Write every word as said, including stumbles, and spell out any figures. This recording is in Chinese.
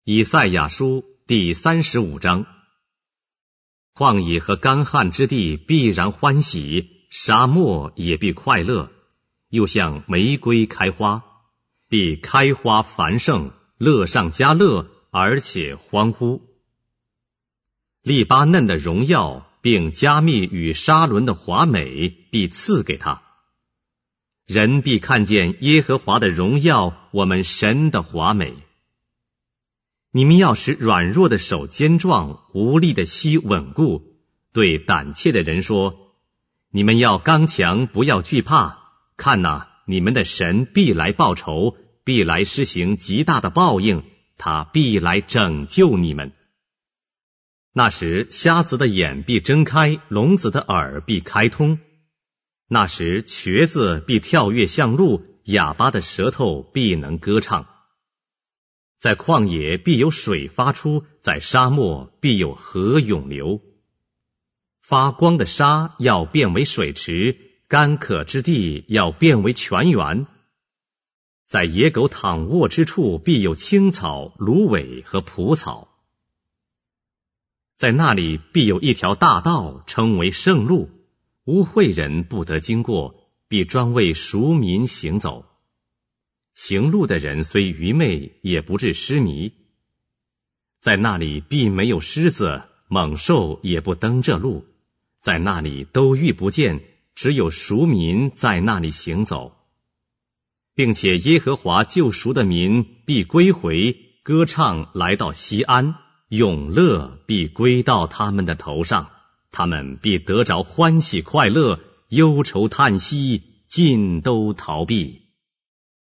以赛亚书第三十五章。旷野和干旱之地必然欢喜，沙漠也必快乐，又像玫瑰开花，必开花繁盛，乐上加乐，而且欢呼。利巴嫩的荣耀并加密与沙伦的华美必赐给他。人必看见耶和华的荣耀，我们神的华美。你们要使软弱的手坚壮，无力的膝稳固，对胆怯的人说，你们要刚强，不要惧怕。看哪，你们的神必来报仇，必来施行极大的报应，他必来拯救你们。那时瞎子的眼必睁开，聋子的耳必开通。那时瘸子必跳跃向路，哑巴的舌头必能歌唱。在旷野必有水发出，在沙漠必有河涌流。发光的沙要变为水池，干渴之地要变为泉源。在野狗躺卧之处必有青草、芦苇和蒲草。在那里必有一条大道，称为圣路，污秽人不得经过，必专为赎民行走。行路的人虽愚昧，也不致失迷。在那里必没有狮子，猛兽也不登这路，在那里都遇不见，只有赎民在那里行走。并且耶和华救赎的民必归回，歌唱来到西安，永乐必归到他们的头上，他们必得着欢喜快乐，忧愁叹息尽都逃避。